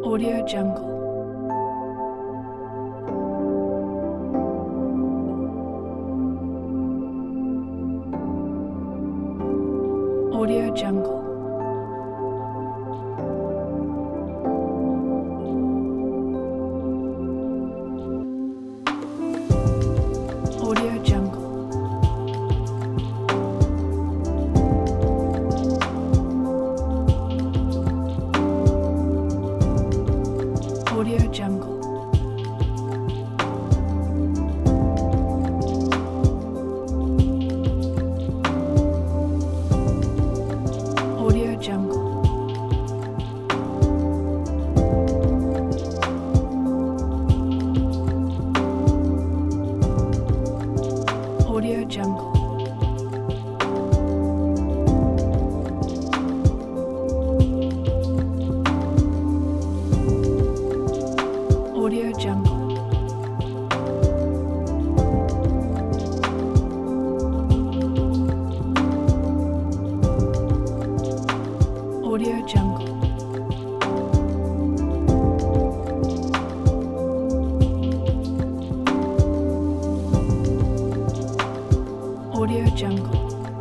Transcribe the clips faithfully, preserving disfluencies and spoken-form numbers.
Audio Jungle. Audio Jungle. Audio Jungle. Audio Jungle. Audio Jungle. Audio Jungle. Audio Jungle. Audio Jungle. Audio Jungle.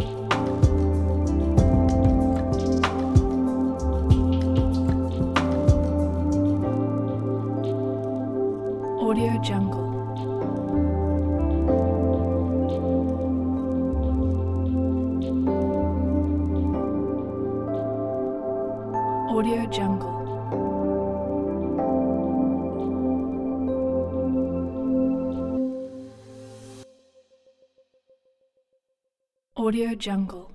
Audio Jungle. Audio Jungle. Audio Jungle.